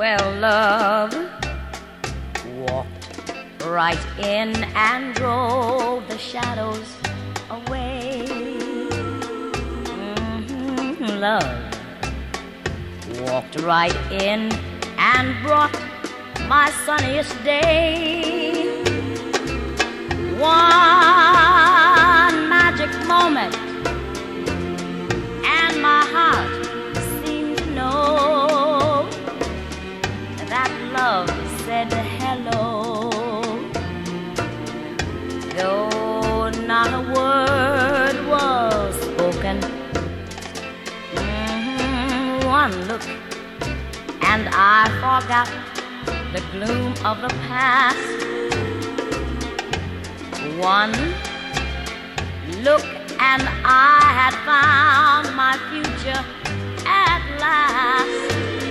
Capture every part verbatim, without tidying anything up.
Well, love walked right in and drove the shadows away. Mm-hmm. Love walked right in and brought my sunniest day. One magic moment, and my heart seemed to know that love said hello. Though not a word was spoken, mm-hmm, one look and I forgot the gloom of the past. One look and I had found my future at last.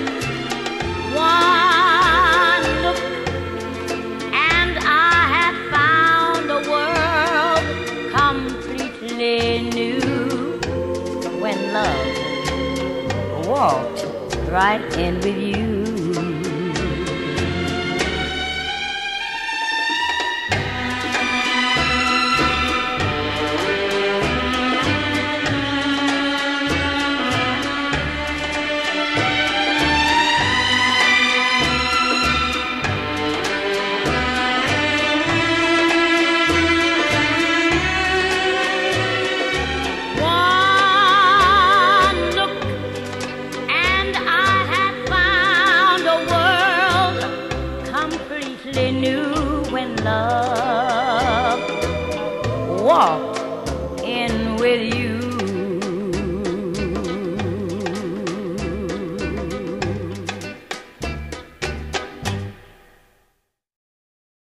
One look and I had found a world completely new. When love walked right in with you.